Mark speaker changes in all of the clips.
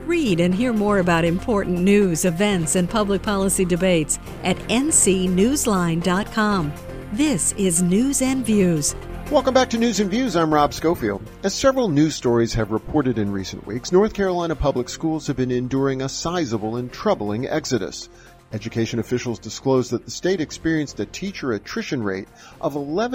Speaker 1: Read and hear more about important news, events, and public policy debates at ncnewsline.com. This is News and Views.
Speaker 2: Welcome back to News and Views. I'm Rob Schofield. As several news stories have reported in recent weeks, North Carolina public schools have been enduring a sizable and troubling exodus. Education officials disclosed that the state experienced a teacher attrition rate of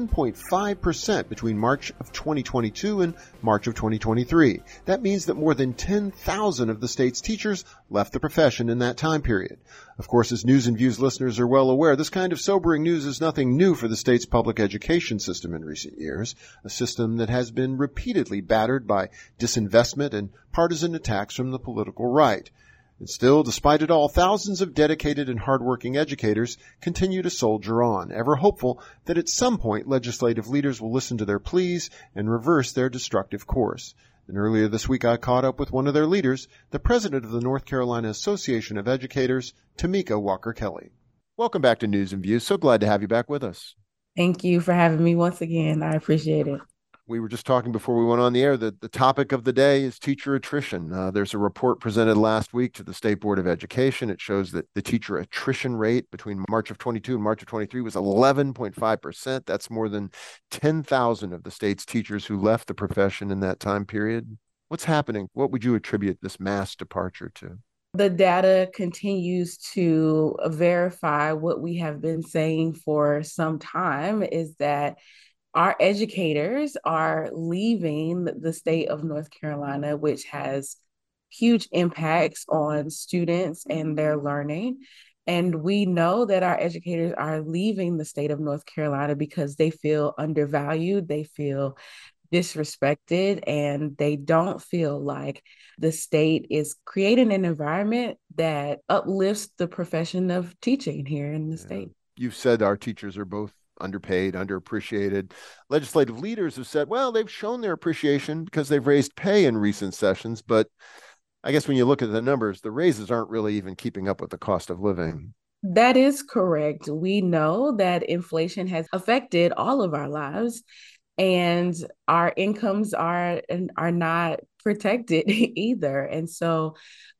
Speaker 2: 11.5% between March of 2022 and March of 2023. That means that more than 10,000 of the state's teachers left the profession in that time period. Of course, as News and Views listeners are well aware, this kind of sobering news is nothing new for the state's public education system in recent years, a system that has been repeatedly battered by disinvestment and partisan attacks from the political right. And still, despite it all, thousands of dedicated and hardworking educators continue to soldier on, ever hopeful that at some point legislative leaders will listen to their pleas and reverse their destructive course. And earlier this week, I caught up with one of their leaders, the president of the North Carolina Association of Educators, Tamika Walker-Kelly. Welcome back to News and Views. So glad to have you back with us.
Speaker 3: Thank you for having me once again. I appreciate it.
Speaker 2: We were just talking before we went on the air that the topic of the day is teacher attrition. There's a report presented last week to the State Board of Education. It shows that the teacher attrition rate between March of 22 and March of 23 was 11.5%. That's more than 10,000 of the state's teachers who left the profession in that time period. What's happening? What would you attribute this mass departure to?
Speaker 3: The data continues to verify what we have been saying for some time, is that our educators are leaving the state of North Carolina, which has huge impacts on students and their learning. And we know that our educators are leaving the state of North Carolina because they feel undervalued, they feel disrespected, and they don't feel like the state is creating an environment that uplifts the profession of teaching here in the state.
Speaker 2: You've said our teachers are both underpaid, underappreciated. Legislative leaders have said, well, they've shown their appreciation because they've raised pay in recent sessions. But I guess when you look at the numbers, the raises aren't really even keeping up with the cost of living.
Speaker 3: That is correct. We know that inflation has affected all of our lives, and our incomes are not protected either. And so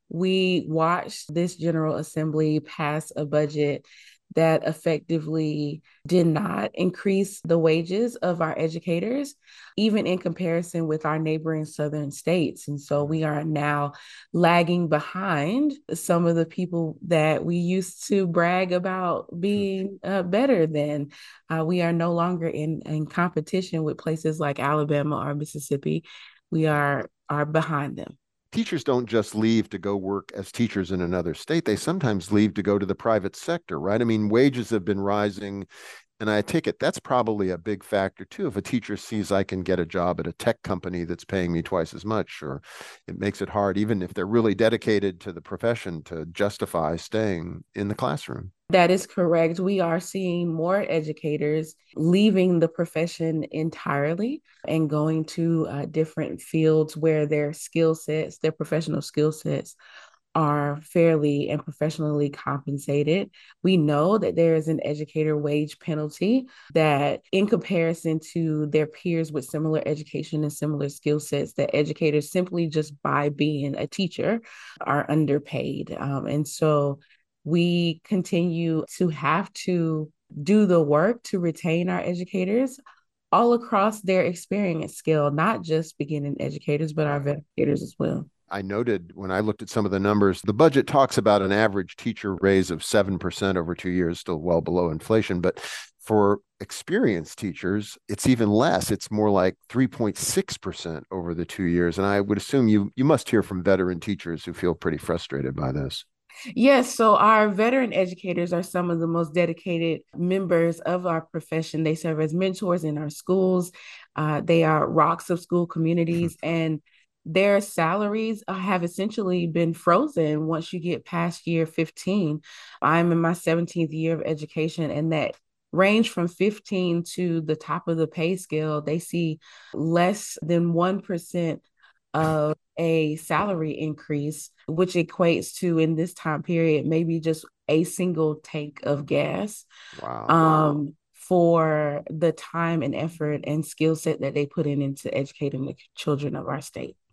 Speaker 3: we watched this General Assembly pass a budget that effectively did not increase the wages of our educators, even in comparison with our neighboring southern states. And so we are now lagging behind some of the people that we used to brag about being better than. We are no longer in competition with places like Alabama or Mississippi. We are behind them.
Speaker 2: Teachers don't just leave to go work as teachers in another state. They sometimes leave to go to the private sector, right? I mean, wages have been rising, and I take it that's probably a big factor too. If a teacher sees I can get a job at a tech company that's paying me twice as much, or it makes it hard, even if they're really dedicated to the profession, to justify staying in the classroom.
Speaker 3: That is correct. We are seeing more educators leaving the profession entirely and going to different fields where their skill sets, their professional skill sets, are fairly and professionally compensated. We know that there is an educator wage penalty that, in comparison to their peers with similar education and similar skill sets, that educators simply just by being a teacher are underpaid. And so we continue to have to do the work to retain our educators all across their experience scale, not just beginning educators, but our vet educators as well.
Speaker 2: I noted when I looked at some of the numbers, the budget talks about an average teacher raise of 7% over 2 years, still well below inflation. But for experienced teachers, it's even less. It's more like 3.6% over the 2 years. And I would assume you must hear from veteran teachers who feel pretty frustrated by this.
Speaker 3: Yes, so our veteran educators are some of the most dedicated members of our profession. They serve as mentors in our schools. They are rocks of school communities, and their salaries have essentially been frozen once you get past year 15. I'm in my 17th year of education, and that range from 15 to the top of the pay scale, they see less than 1% of a salary increase, which equates to, in this time period, maybe just a single tank of gas.
Speaker 2: Wow.
Speaker 3: For the time and effort and skill set that they put into educating the children of our state.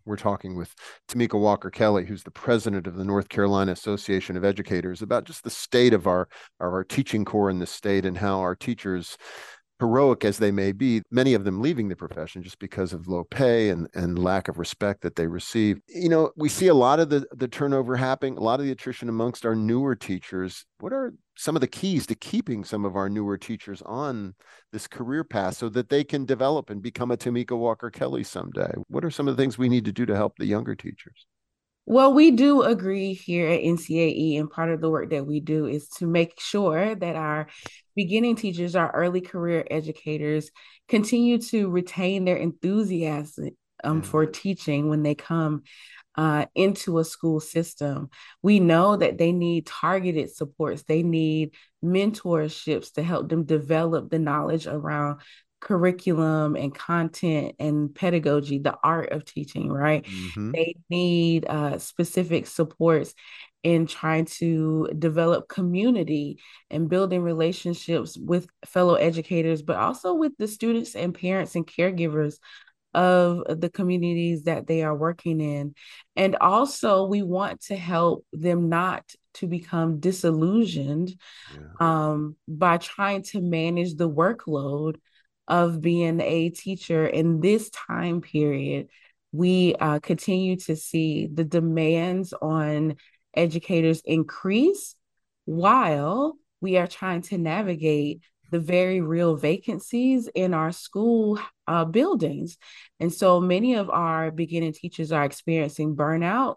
Speaker 2: We're talking with Tamika Walker Kelly, who's the president of the North Carolina Association of Educators, about just the state of our teaching corps in the state and how our teachers, heroic as they may be, many of them leaving the profession just because of low pay and lack of respect that they receive. We see a lot of the turnover happening, a lot of the attrition amongst our newer teachers. What are some of the keys to keeping some of our newer teachers on this career path so that they can develop and become a Tamika Walker Kelly someday? What are some of the things we need to do to help the younger teachers?
Speaker 3: Well, we do agree here at NCAE, and part of the work that we do is to make sure that our beginning teachers, our early career educators, continue to retain their enthusiasm for teaching when they come into a school system. We know that they need targeted supports, they need mentorships to help them develop the knowledge around curriculum and content and pedagogy, the art of teaching, right?
Speaker 2: Mm-hmm.
Speaker 3: They need specific supports in trying to develop community and building relationships with fellow educators, but also with the students and parents and caregivers of the communities that they are working in. And also, we want to help them not to become disillusioned by trying to manage the workload of being a teacher in this time period. We continue to see the demands on educators increase while we are trying to navigate the very real vacancies in our school buildings. And so many of our beginning teachers are experiencing burnout.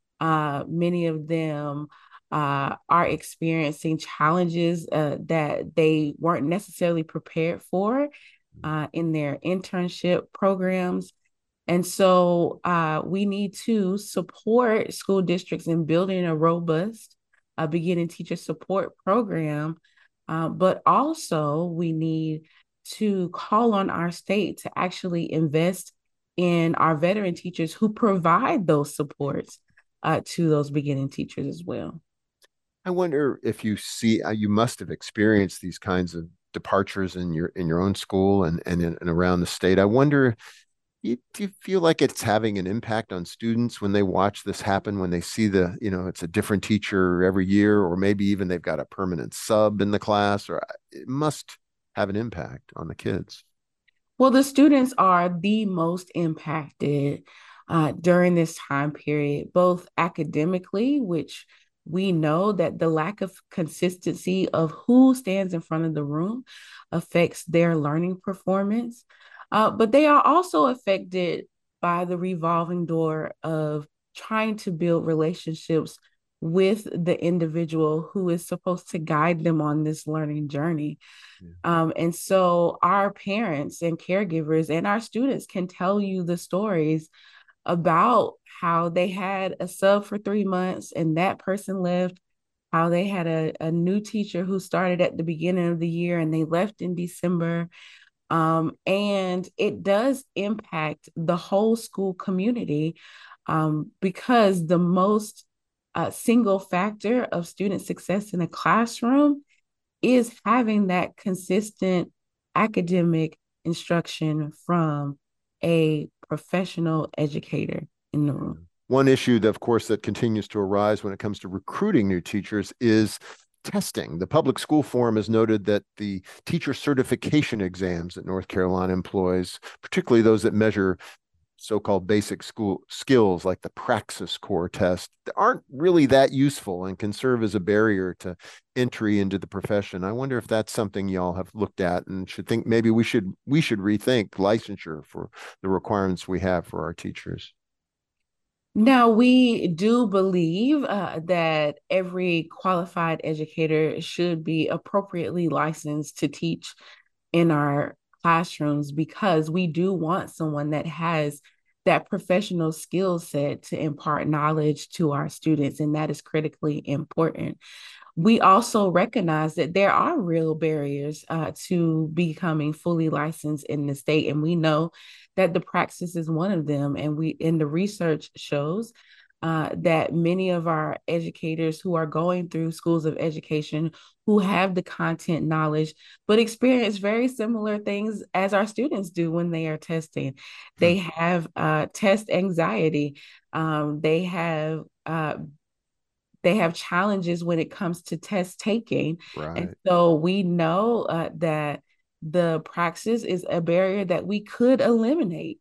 Speaker 3: Many of them are experiencing challenges that they weren't necessarily prepared for in their internship programs. And so we need to support school districts in building a robust beginning teacher support program. But also, we need to call on our state to actually invest in our veteran teachers who provide those supports to those beginning teachers as well.
Speaker 2: I wonder if you see, you must have experienced these kinds of departures in your own school and around the state. I wonder, do you feel like it's having an impact on students when they watch this happen, when they see it's a different teacher every year, or maybe even they've got a permanent sub in the class, or it must have an impact on the kids.
Speaker 3: Well, the students are the most impacted during this time period, both academically, which we know that the lack of consistency of who stands in front of the room affects their learning performance. But they are also affected by the revolving door of trying to build relationships with the individual who is supposed to guide them on this learning journey. And so our parents and caregivers and our students can tell you the stories about how they had a sub for 3 months and that person left, how they had a new teacher who started at the beginning of the year and they left in December. And it does impact the whole school community because the most single factor of student success in a classroom is having that consistent academic instruction from a professional educator in the room.
Speaker 2: One issue, that, of course, that continues to arise when it comes to recruiting new teachers is testing. The Public School Forum has noted that the teacher certification exams that North Carolina employs, particularly those that measure so-called basic school skills like the Praxis Core test, aren't really that useful and can serve as a barrier to entry into the profession. I wonder if that's something y'all have looked at and should think maybe we should rethink licensure for the requirements we have for our teachers.
Speaker 3: Now, we do believe that every qualified educator should be appropriately licensed to teach in our classrooms because we do want someone that has that professional skill set to impart knowledge to our students, and that is critically important. We also recognize that there are real barriers to becoming fully licensed in the state, and we know that the Praxis is one of them. And the research shows that many of our educators who are going through schools of education, who have the content knowledge, but experience very similar things as our students do when they are testing. They have test anxiety. They have challenges when it comes to test taking.
Speaker 2: Right.
Speaker 3: And so we know that the praxis is a barrier that we could eliminate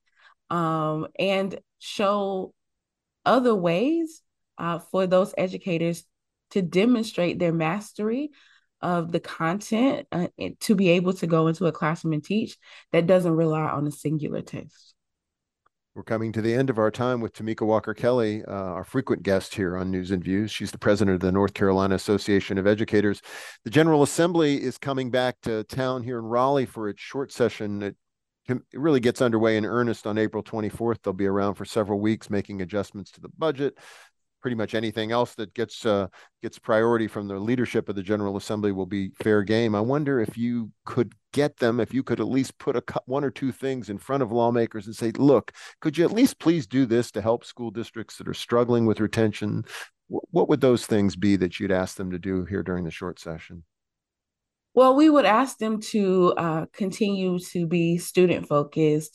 Speaker 3: and show other ways for those educators to demonstrate their mastery of the content to be able to go into a classroom and teach that doesn't rely on a singular test.
Speaker 2: We're coming to the end of our time with Tamika Walker-Kelly, our frequent guest here on News and Views. She's the president of the North Carolina Association of Educators. The General Assembly is coming back to town here in Raleigh for its short session. It really gets underway in earnest on April 24th. They'll be around for several weeks making adjustments to the budget. Pretty much anything else that gets priority from the leadership of the General Assembly will be fair game. I wonder if you could at least put one or two things in front of lawmakers and say, look, could you at least please do this to help school districts that are struggling with retention? What would those things be that you'd ask them to do here during the short session?
Speaker 3: Well, we would ask them to continue to be student focused.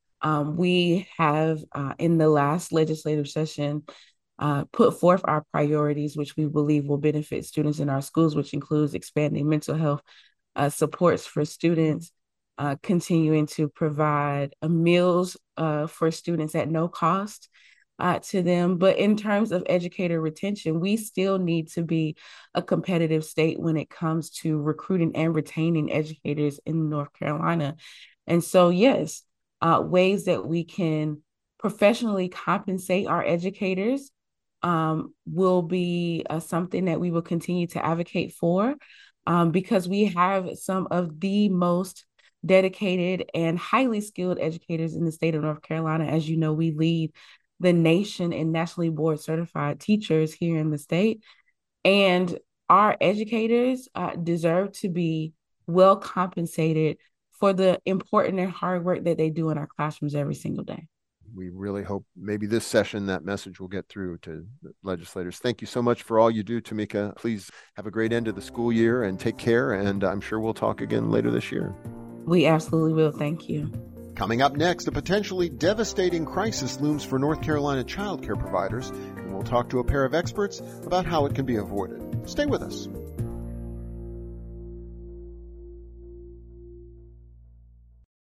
Speaker 3: We have in the last legislative session put forth our priorities, which we believe will benefit students in our schools, which includes expanding mental health supports for students, continuing to provide meals for students at no cost to them. But in terms of educator retention, we still need to be a competitive state when it comes to recruiting and retaining educators in North Carolina. And so, yes, ways that we can professionally compensate our educators will be something that we will continue to advocate for because we have some of the most dedicated and highly skilled educators in the state of North Carolina. As you know, we lead the nation in nationally board certified teachers here in the state. And our educators deserve to be well compensated for the important and hard work that they do in our classrooms every single day.
Speaker 2: We really hope maybe this session, that message will get through to legislators. Thank you so much for all you do, Tamika. Please have a great end of the school year and take care. And I'm sure we'll talk again later this year.
Speaker 3: We absolutely will. Thank you.
Speaker 2: Coming up next, a potentially devastating crisis looms for North Carolina child care providers, and we'll talk to a pair of experts about how it can be avoided. Stay with us.